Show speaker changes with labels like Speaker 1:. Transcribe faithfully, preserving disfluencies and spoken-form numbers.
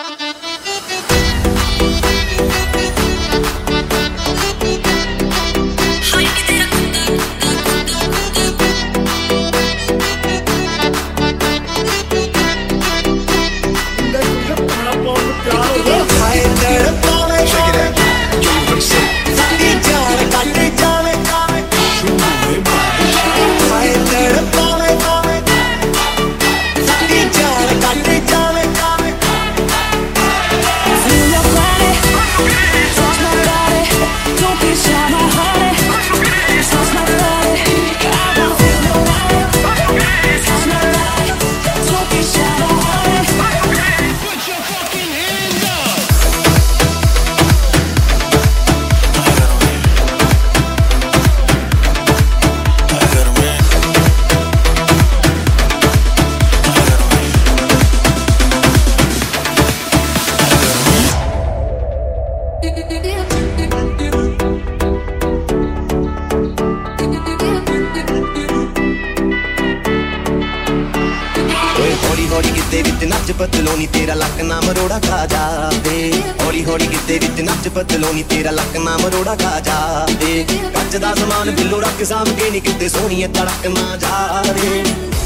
Speaker 1: हौली हौली गिद्दे विच नच पतलोनी तेरा लक ना मरोड़ा खा जावे। हौली हौली गिद्दे विच नच पतलोनी तेरा लक ना मरोड़ा खा जावे। कच्च दा समान बिल्लो रख साम के नी किते सोहणिए तड़क ना जावे।